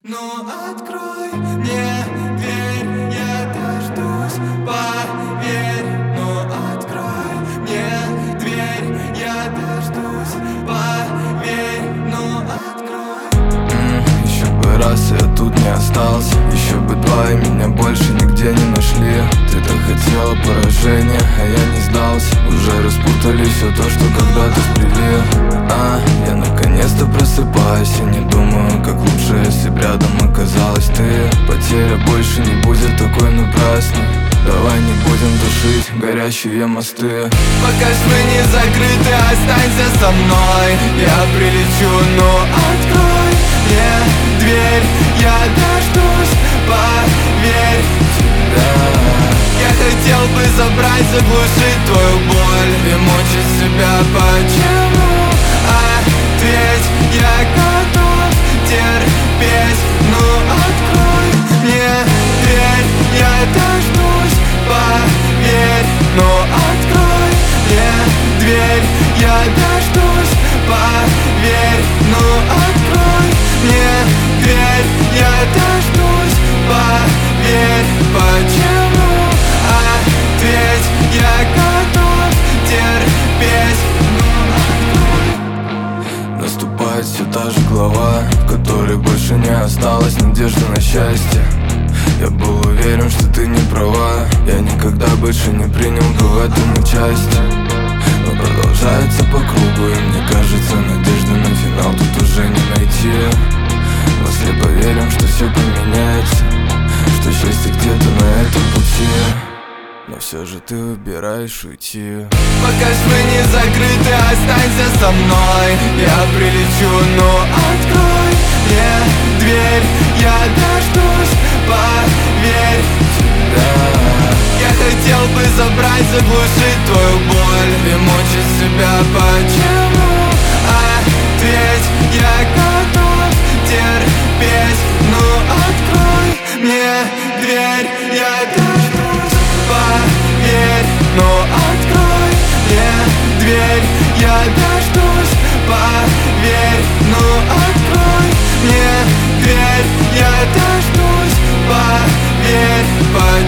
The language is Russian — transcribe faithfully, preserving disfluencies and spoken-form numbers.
Ну открой мне дверь, я дождусь, поверь. Ну открой мне дверь, я дождусь, поверь. Ну открой. mm, Еще бы раз я тут не остался, еще бы два и меня больше нигде не нашли. Ты так хотела поражения, а я не сдался. Уже распутали все то, что когда-то сплели. А, я наконец-то просыпаюсь и не думаю, как лучше, если б рядом оказалась ты. Потеря больше не будет такой напрасной. Давай не будем тушить горящие мосты. Пока мы не закрыты, останься со мной. Я прилечу, но открой мне дверь, я дождусь, поверь. Да. Я хотел бы забрать, заглушить твою боль и мучить себя. Почему? Ответь, я готов терпеть. Ну открой мне дверь, я дождусь, поверь. Ну открой мне дверь, я дождусь, поверь. Ну открой мне дверь, я дождусь, поверь. Почему? Ответь, я готов терпеть. Наступает все та же глава, в которой больше не осталось надежды на счастье. Я был уверен, что ты не права. Я никогда больше не принял бы в этом участие. Но продолжается по кругу, и мне кажется, надежды на финал тут уже не найти. Мы слепо верим, что все поменяется, что счастье где-то на этом пути. Но все же ты выбираешь уйти. Пока мы не закрыты, останься со мной. Я прилечу, но открой мне дверь, я дождусь, поверь. Да. Я хотел бы забрать, заглушить твою боль и мучить себя. Почему? Ответь, я готов терпеть. Ну открой мне дверь, я дождусь, поверь. Ну открой мне дверь, я дождусь, поверь. Ну открой мне дверь, я дождусь, поверь.